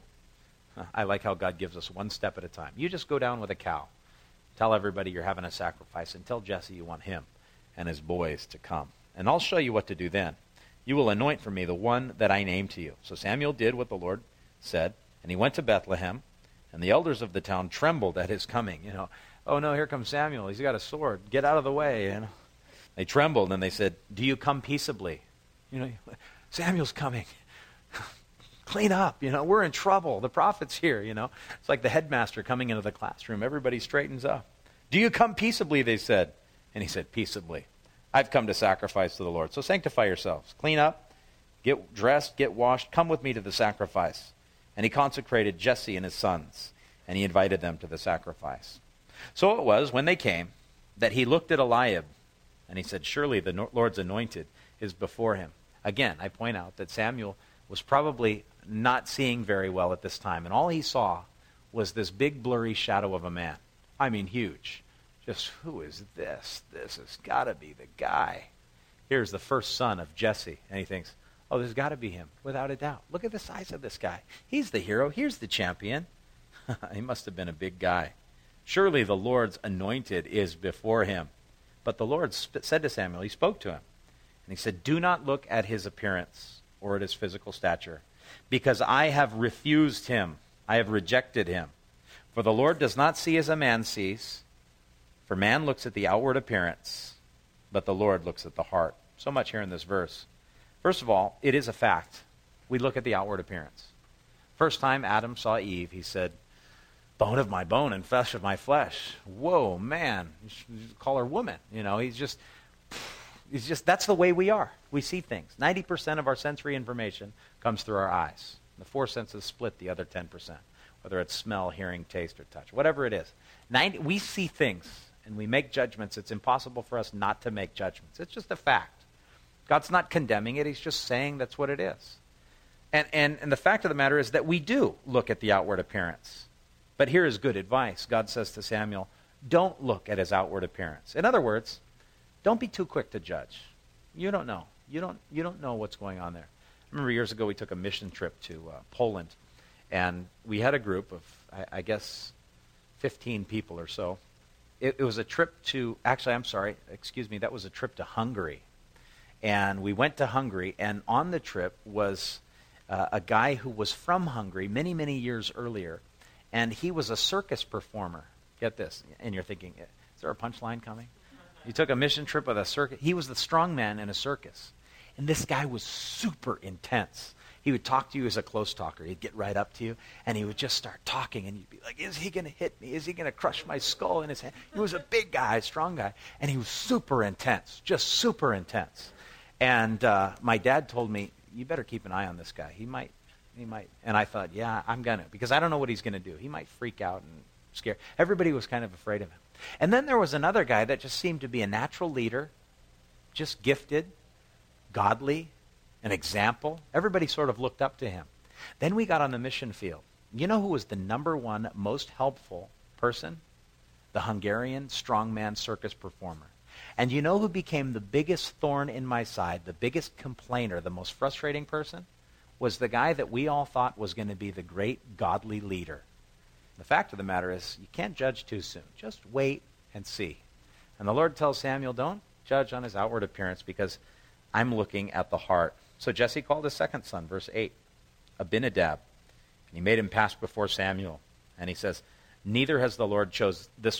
I like how God gives us one step at a time. You just go down with a cow. Tell everybody you're having a sacrifice, and tell Jesse you want him and his boys to come. And I'll show you what to do then. You will anoint for me the one that I name to you. So Samuel did what the Lord said, and he went to Bethlehem, and the elders of the town trembled at his coming. You know, oh no, here comes Samuel. He's got a sword. Get out of the way. You know, they trembled, and they said, do you come peaceably? You know, Samuel's coming. Clean up. You know, we're in trouble. The prophet's here. You know, it's like the headmaster coming into the classroom. Everybody straightens up. Do you come peaceably? They said, and he said, peaceably. I've come to sacrifice to the Lord. So sanctify yourselves. Clean up. Get dressed. Get washed. Come with me to the sacrifice. And he consecrated Jesse and his sons, and he invited them to the sacrifice. So it was, when they came, that he looked at Eliab, and he said, surely the Lord's anointed is before him. Again, I point out that Samuel was probably not seeing very well at this time, and all he saw was this big blurry shadow of a man. I mean, huge. Just, who is this? This has got to be the guy. Here's the first son of Jesse, and he thinks, oh, there's got to be him, without a doubt. Look at the size of this guy. He's the hero. Here's the champion. He must have been a big guy. Surely the Lord's anointed is before him. But the Lord sp- said to Samuel, he spoke to him, and he said, do not look at his appearance or at his physical stature, because I have refused him. I have rejected him. For the Lord does not see as a man sees, for man looks at the outward appearance, but the Lord looks at the heart. So much here in this verse. First of all, it is a fact. We look at the outward appearance. First time Adam saw Eve, he said, bone of my bone and flesh of my flesh. Whoa, man. You should call her woman. You know, he's just, he's just, that's the way we are. We see things. ninety percent of our sensory information comes through our eyes. The four senses split the other ten percent, whether it's smell, hearing, taste, or touch, whatever it is. ninety, we see things, and we make judgments. It's impossible for us not to make judgments. It's just a fact. God's not condemning it. He's just saying that's what it is. And, and, and the fact of the matter is that we do look at the outward appearance. But here is good advice. God says to Samuel, don't look at his outward appearance. In other words, don't be too quick to judge. You don't know. You don't, you don't know what's going on there. I remember years ago we took a mission trip to uh, Poland, and we had a group of, I, I guess, fifteen people or so. It, it was a trip to, actually, I'm sorry, excuse me, that was a trip to Hungary. And we went to Hungary, and on the trip was uh, a guy who was from Hungary many, many years earlier, and he was a circus performer. Get this, and you're thinking, is there a punchline coming? You took a mission trip with a circus. He was the strong man in a circus. And this guy was super intense. He would talk to you as a close talker. He'd get right up to you, and he would just start talking, and you'd be like, is he going to hit me? Is he going to crush my skull in his hand? He was a big guy, a strong guy, and he was super intense, just super intense. And uh, my dad told me, you better keep an eye on this guy. He might, he might. And I thought, yeah, I'm going to, because I don't know what he's going to do. He might freak out and scare. Everybody was kind of afraid of him. And then there was another guy that just seemed to be a natural leader, just gifted, godly, an example. Everybody sort of looked up to him. Then we got on the mission field. You know who was the number one most helpful person? The Hungarian strongman circus performer. And you know who became the biggest thorn in my side, the biggest complainer, the most frustrating person? Was the guy that we all thought was going to be the great godly leader. The fact of the matter is, you can't judge too soon. Just wait and see. And the Lord tells Samuel, don't judge on his outward appearance, because I'm looking at the heart. So Jesse called his second son, verse eight, Abinadab, and he made him pass before Samuel. And he says, neither has the Lord chose this one.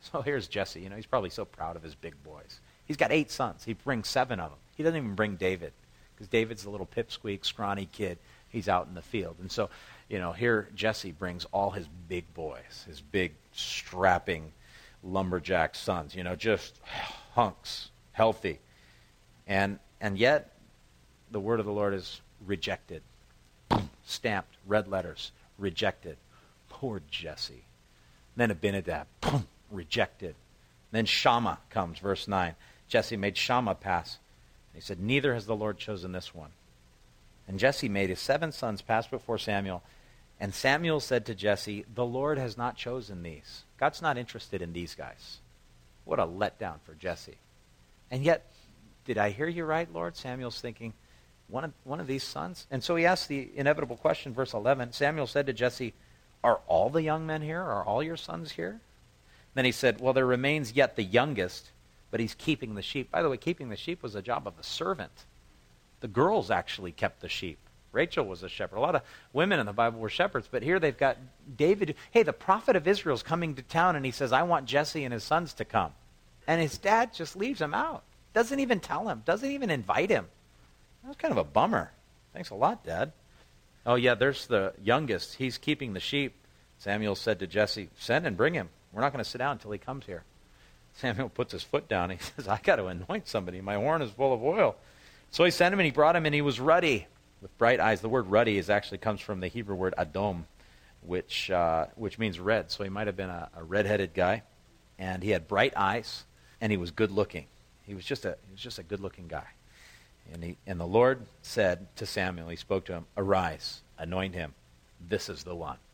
So here's Jesse. You know, he's probably so proud of his big boys. He's got eight sons. He brings seven of them. He doesn't even bring David because David's a little pipsqueak, scrawny kid. He's out in the field. And so, you know, here Jesse brings all his big boys, his big, strapping lumberjack sons, you know, just hunks, healthy. And and yet, the word of the Lord is rejected. Stamped, red letters, rejected. Poor Jesse. Then Abinadab, boom, rejected. Then Shammah comes, verse nine. Jesse made Shammah pass. He said, neither has the Lord chosen this one. And Jesse made his seven sons pass before Samuel. And Samuel said to Jesse, the Lord has not chosen these. God's not interested in these guys. What a letdown for Jesse. And yet, did I hear you right, Lord? Samuel's thinking, one of, one of these sons? And so he asked the inevitable question, verse eleven. Samuel said to Jesse, are all the young men here? Are all your sons here? Then he said, well, there remains yet the youngest, but he's keeping the sheep. By the way, keeping the sheep was a job of a servant. The girls actually kept the sheep. Rachel was a shepherd. A lot of women in the Bible were shepherds, but here they've got David. Hey, the prophet of Israel's coming to town, and he says, I want Jesse and his sons to come. And his dad just leaves him out. Doesn't even tell him. Doesn't even invite him. That's kind of a bummer. Thanks a lot, Dad. Oh, yeah, there's the youngest. He's keeping the sheep. Samuel said to Jesse, send and bring him. We're not going to sit down until he comes here. Samuel puts his foot down. He says, I got to anoint somebody. My horn is full of oil. So he sent him, and he brought him, and he was ruddy with bright eyes. The word ruddy is actually comes from the Hebrew word adom, which uh, which means red. So he might have been a, a red-headed guy, and he had bright eyes, and he was good-looking. He was just a he was just a good-looking guy. And he and the Lord said to Samuel, he spoke to him, arise, anoint him. This is the one.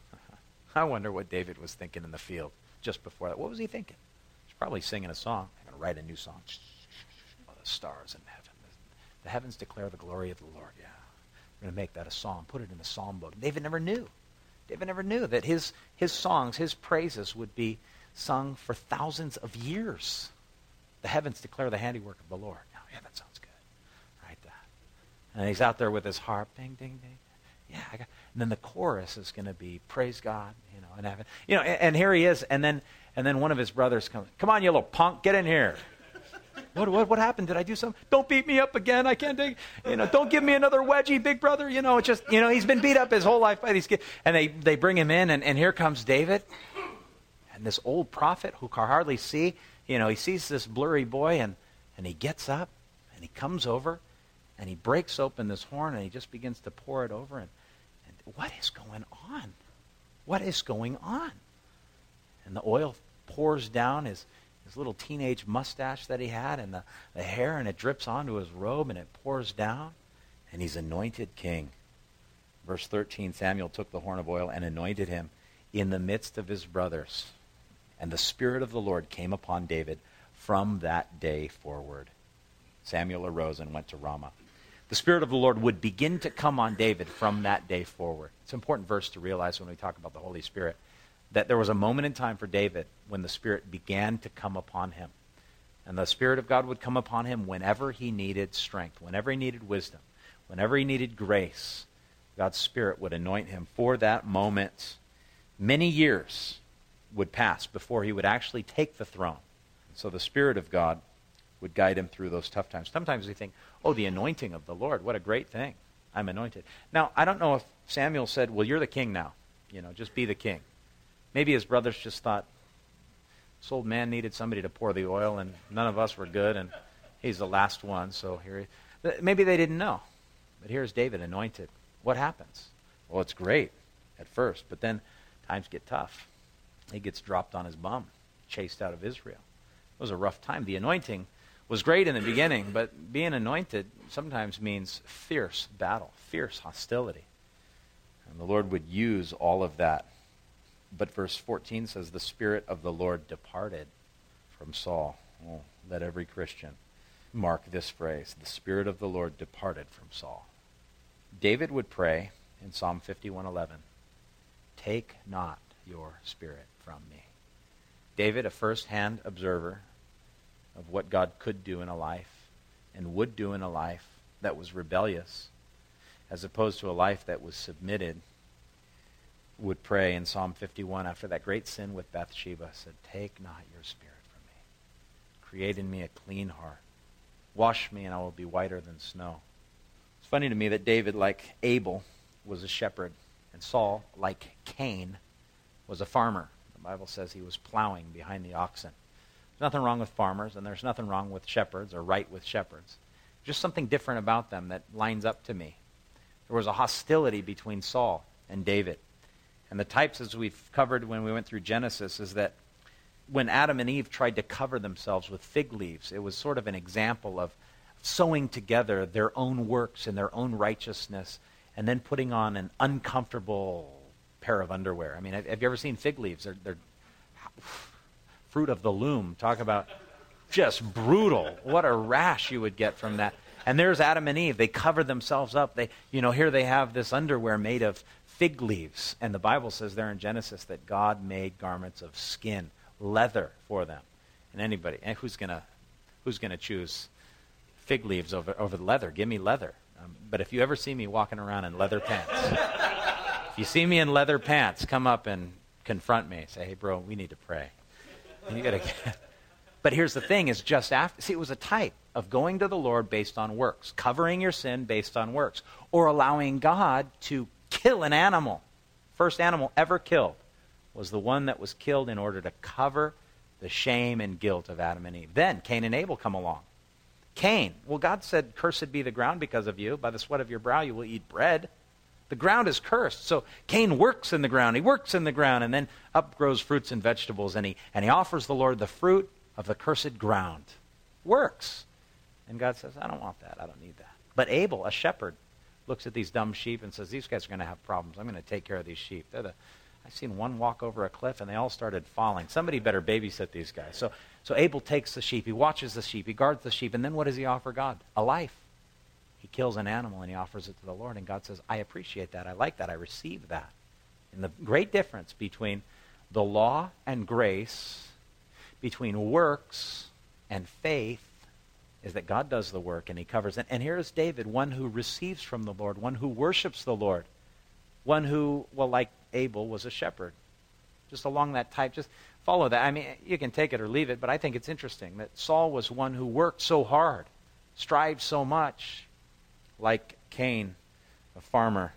I wonder what David was thinking in the field just before that. What was he thinking? He's probably singing a song. I'm going to write a new song. Oh, the stars in heaven. The heavens declare the glory of the Lord. Yeah. We're going to make that a song. Put it in the psalm book. David never knew. David never knew that his, his songs, his praises would be sung for thousands of years. The heavens declare the handiwork of the Lord. Oh, yeah, that sounds good. Write that. And he's out there with his harp. Ding, ding, ding. Yeah, I got, and then the chorus is going to be praise God, you know, in heaven. You know, and, and here he is, and then and then one of his brothers comes. Come on, you little punk, get in here. What what what happened? Did I do something? Don't beat me up again. I can't take. You know, don't give me another wedgie, big brother. You know, it's just you know he's been beat up his whole life by these kids. And they they bring him in, and, and here comes David, and this old prophet who can hardly see. You know, he sees this blurry boy, and and he gets up, and he comes over, and he breaks open this horn, and he just begins to pour it over. And, and what is going on? What is going on? And the oil pours down his, his little teenage mustache that he had, and the, the hair, and it drips onto his robe, and it pours down, and he's anointed king. Verse thirteen, Samuel took the horn of oil and anointed him in the midst of his brothers. And the Spirit of the Lord came upon David from that day forward. Samuel arose and went to Ramah. The Spirit of the Lord would begin to come on David from that day forward. It's an important verse to realize when we talk about the Holy Spirit, that there was a moment in time for David when the Spirit began to come upon him. And the Spirit of God would come upon him whenever he needed strength, whenever he needed wisdom, whenever he needed grace. God's Spirit would anoint him for that moment. Many years would pass before he would actually take the throne. So the Spirit of God would guide him through those tough times. Sometimes we think, oh, the anointing of the Lord, what a great thing. I'm anointed. Now, I don't know if Samuel said, well, you're the king now. You know, just be the king. Maybe his brothers just thought, this old man needed somebody to pour the oil, and none of us were good, and he's the last one, so here he... Maybe they didn't know. But here's David anointed. What happens? Well, it's great at first, but then times get tough. He gets dropped on his bum, chased out of Israel. It was a rough time. The anointing was great in the beginning, but being anointed sometimes means fierce battle, fierce hostility. And the Lord would use all of that. But verse fourteen says, the Spirit of the Lord departed from Saul. Oh, let every Christian mark this phrase, the Spirit of the Lord departed from Saul. David would pray in Psalm fifty-one eleven, take not your spirit from me. David, a first-hand observer of what God could do in a life and would do in a life that was rebellious, as opposed to a life that was submitted. would pray in Psalm fifty-one after that great sin with Bathsheba, said, "Take not your spirit from me. Create in me a clean heart. Wash me and I will be whiter than snow." It's funny to me that David, like Abel, was a shepherd, and Saul, like Cain, was a farmer. The Bible says he was plowing behind the oxen. There's nothing wrong with farmers, and there's nothing wrong with shepherds or right with shepherds. Just something different about them that lines up to me. There was a hostility between Saul and David. And the types, as we've covered when we went through Genesis, is that when Adam and Eve tried to cover themselves with fig leaves, it was sort of an example of sewing together their own works and their own righteousness and then putting on an uncomfortable pair of underwear. I mean, have you ever seen fig leaves? They're, they're fruit of the loom. Talk about just brutal. What a rash you would get from that. And there's Adam and Eve. They cover themselves up. They, you know, here they have this underwear made of fig leaves. And the Bible says there in Genesis that God made garments of skin, leather for them. And anybody, and who's gonna, who's gonna choose fig leaves over over the leather? Give me leather. Um, but if you ever see me walking around in leather pants, if you see me in leather pants, come up and confront me. Say, "Hey, bro, we need to pray." And you gotta. Get, but here's the thing: is just after. See, it was a type of going to the Lord based on works, covering your sin based on works, or allowing God to kill an animal. First animal ever killed was the one that was killed in order to cover the shame and guilt of Adam and Eve. Then Cain and Abel come along. Cain, well, God said, "Cursed be the ground because of you. By the sweat of your brow you will eat bread." The ground is cursed. So Cain works in the ground. He works in the ground, and then up grows fruits and vegetables, and he, and he offers the Lord the fruit of the cursed ground. Works. And God says, "I don't want that. I don't need that." But Abel, a shepherd, looks at these dumb sheep and says, "These guys are going to have problems. I'm going to take care of these sheep. They're the, I've seen one walk over a cliff, and they all started falling. Somebody better babysit these guys." So, so Abel takes the sheep. He watches the sheep. He guards the sheep. And then what does he offer God? A life. He kills an animal, and he offers it to the Lord. And God says, "I appreciate that. I like that. I receive that." And the great difference between the law and grace, between works and faith, is that God does the work and he covers it. And here is David, one who receives from the Lord, one who worships the Lord, one who, well, like Abel, was a shepherd. Just along that type, just follow that. I mean, you can take it or leave it, but I think it's interesting that Saul was one who worked so hard, strived so much. Like Cain, a farmer,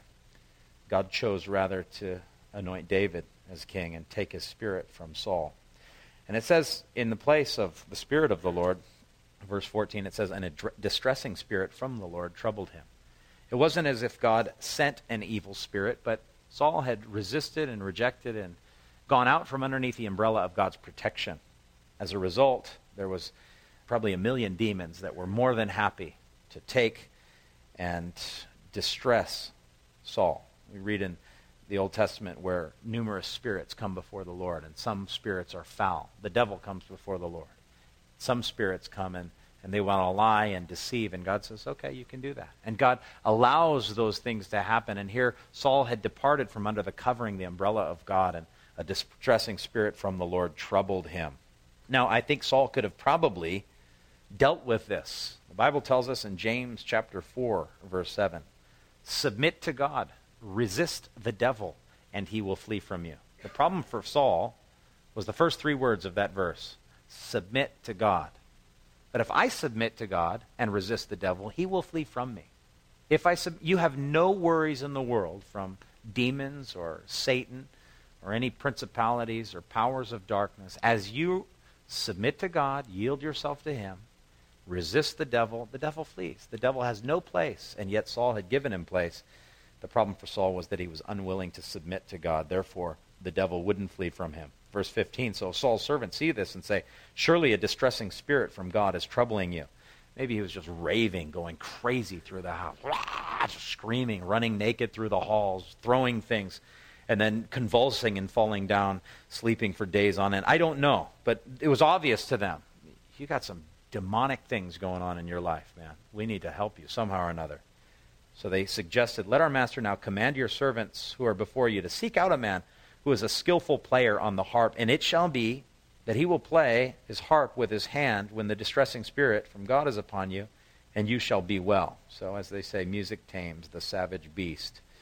God chose rather to anoint David as king and take his spirit from Saul. And it says in the place of the Spirit of the Lord, verse fourteen, it says, "And a dr- distressing spirit from the Lord troubled him." It wasn't as if God sent an evil spirit, but Saul had resisted and rejected and gone out from underneath the umbrella of God's protection. As a result, there was probably a million demons that were more than happy to take and distress Saul. We read in the Old Testament where numerous spirits come before the Lord, and some spirits are foul. The devil comes before the Lord. Some spirits come and, and they want to lie and deceive, and God says, "Okay, you can do that." And God allows those things to happen. And here Saul had departed from under the covering, the umbrella of God, and a distressing spirit from the Lord troubled him. Now, I think Saul could have probably dealt with this. The Bible tells us in James chapter four, verse seven, "Submit to God, resist the devil, and he will flee from you." The problem for Saul was the first three words of that verse. Submit to God. But if I submit to God and resist the devil, he will flee from me. If I sub- you have no worries in the world from demons or Satan or any principalities or powers of darkness. As you submit to God, yield yourself to him, resist the devil, the devil flees. The devil has no place, and yet Saul had given him place. The problem for Saul was that he was unwilling to submit to God. Therefore, the devil wouldn't flee from him. Verse fifteen, "So Saul's servants see this and say, 'Surely a distressing spirit from God is troubling you.'" Maybe he was just raving, going crazy through the house, just screaming, running naked through the halls, throwing things, and then convulsing and falling down, sleeping for days on end. I don't know, but it was obvious to them. You got some demonic things going on in your life, man. We need to help you somehow or another. So they suggested, "Let our master now command your servants who are before you to seek out a man who is a skillful player on the harp, and it shall be that he will play his harp with his hand when the distressing spirit from God is upon you, and you shall be well." So as they say, music tames the savage beast.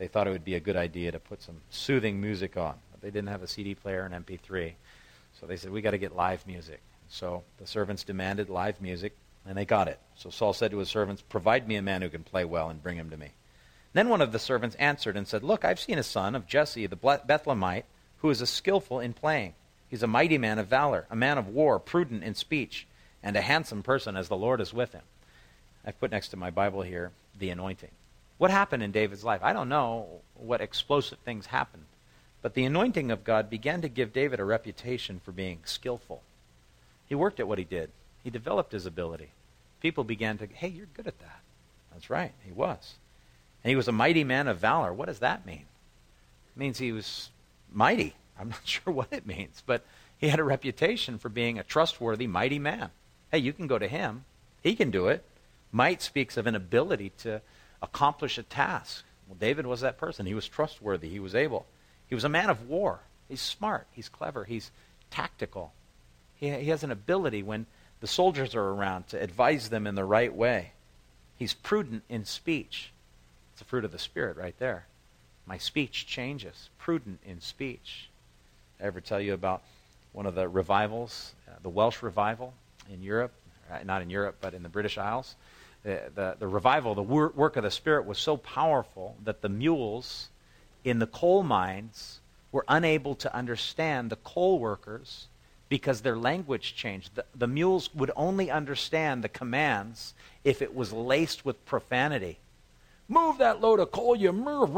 they thought it would be a good idea to put some soothing music on. But they didn't have a C D player or an M P three. So they said, we got to get live music. So the servants demanded live music, and they got it. So Saul said to his servants, provide me a man who can play well and bring him to me. Then one of the servants answered and said, look, I've seen a son of Jesse the Bethlehemite who is a skillful in playing. He's a mighty man of valor, a man of war, prudent in speech, and a handsome person as the Lord is with him. I've put next to my Bible here, the anointing. What happened in David's life? I don't know what explosive things happened, but the anointing of God began to give David a reputation for being skillful. He worked at what he did. He developed his ability. People began to, hey, you're good at that. That's right, he was. And he was a mighty man of valor. What does that mean? It means he was mighty. I'm not sure what it means, but he had a reputation for being a trustworthy, mighty man. Hey, you can go to him. He can do it. Might speaks of an ability to accomplish a task. Well, David was that person. He was trustworthy. He was able. He was a man of war. He's smart. He's clever. He's tactical. He, he has an ability when the soldiers are around to advise them in the right way. He's prudent in speech. It's a fruit of the Spirit right there. My speech changes. Prudent in speech. I ever tell you about one of the revivals, uh, the Welsh revival in Europe, uh, not in Europe, but in the British Isles. The, the, the revival, the wor- work of the Spirit was so powerful that the mules in the coal mines were unable to understand the coal workers because their language changed. The, the mules would only understand the commands if it was laced with profanity. Move that load of coal, you move.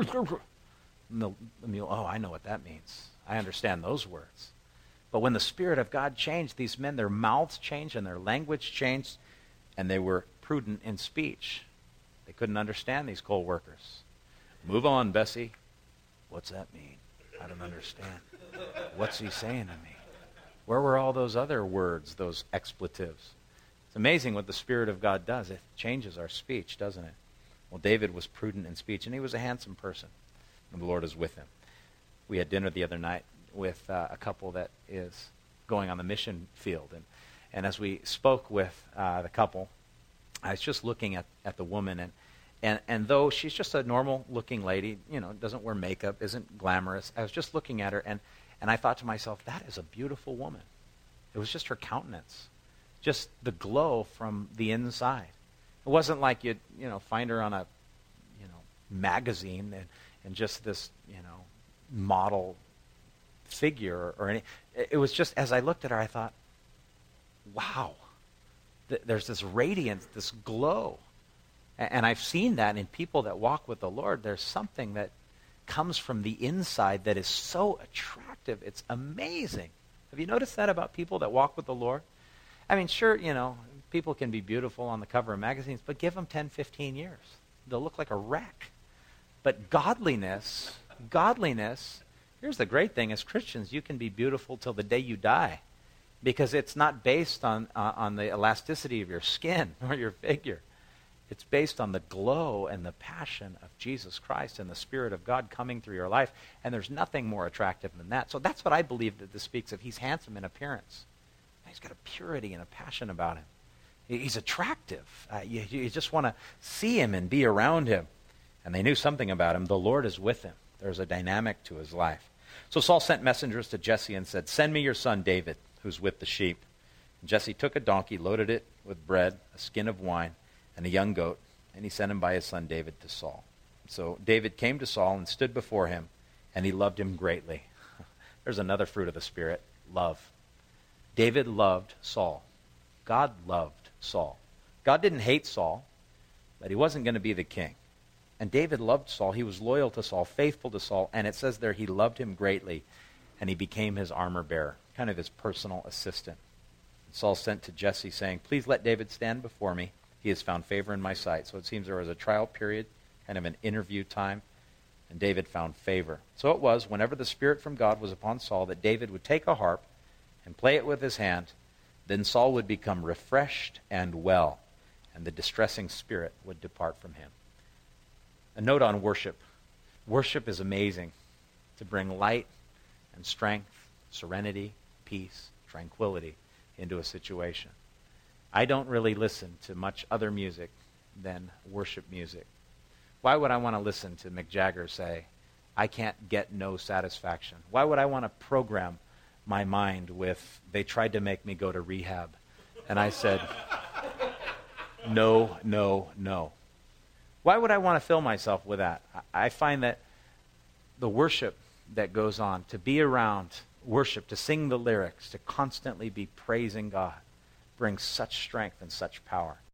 And the, the mule, oh, I know what that means. I understand those words. But when the Spirit of God changed, these men, their mouths changed and their language changed, and they were prudent in speech. They couldn't understand these coal workers. Move on, Bessie. What's that mean? I don't understand. What's he saying to me? Where were all those other words, those expletives? It's amazing what the Spirit of God does. It changes our speech, doesn't it? Well, David was prudent in speech, and he was a handsome person, and the Lord is with him. We had dinner the other night with uh, a couple that is going on the mission field, and, and as we spoke with uh, the couple, I was just looking at, at the woman, and, and, and though she's just a normal-looking lady, you know, doesn't wear makeup, isn't glamorous, I was just looking at her, and, and I thought to myself, that is a beautiful woman. It was just her countenance, just the glow from the inside. It wasn't like you'd, you know, find her on a, you know, magazine and, and just this, you know, model figure or, or any. It was just, as I looked at her, I thought, wow, th- there's this radiance, this glow. And, and I've seen that in people that walk with the Lord. There's something that comes from the inside that is so attractive. It's amazing. Have you noticed that about people that walk with the Lord? I mean, sure, you know, people can be beautiful on the cover of magazines, but give them ten, fifteen years. They'll look like a wreck. But godliness, godliness, here's the great thing. As Christians, you can be beautiful till the day you die because it's not based on, uh, on the elasticity of your skin or your figure. It's based on the glow and the passion of Jesus Christ and the Spirit of God coming through your life, and there's nothing more attractive than that. So that's what I believe that this speaks of. He's handsome in appearance. He's got a purity and a passion about him. He's attractive. Uh, you, you just want to see him and be around him. And they knew something about him. The Lord is with him. There's a dynamic to his life. So Saul sent messengers to Jesse and said, send me your son David, who's with the sheep. And Jesse took a donkey, loaded it with bread, a skin of wine, and a young goat, and he sent him by his son David to Saul. So David came to Saul and stood before him, and he loved him greatly. There's another fruit of the Spirit, love. David loved Saul. God loved Saul. God didn't hate Saul, but he wasn't going to be the king. And David loved Saul. He was loyal to Saul, faithful to Saul, and it says there he loved him greatly, and he became his armor bearer, kind of his personal assistant. And Saul sent to Jesse saying, please let David stand before me. He has found favor in my sight. So it seems there was a trial period, kind of an interview time, and David found favor. So it was, whenever the Spirit from God was upon Saul, that David would take a harp and play it with his hand. Then Saul would become refreshed and well, and the distressing spirit would depart from him. A note on worship. Worship is amazing to bring light and strength, serenity, peace, tranquility into a situation. I don't really listen to much other music than worship music. Why would I want to listen to Mick Jagger say, I can't get no satisfaction? Why would I want to program my mind with, they tried to make me go to rehab? And I said, no, no, no. Why would I want to fill myself with that? I find that the worship that goes on, to be around worship, to sing the lyrics, to constantly be praising God, brings such strength and such power.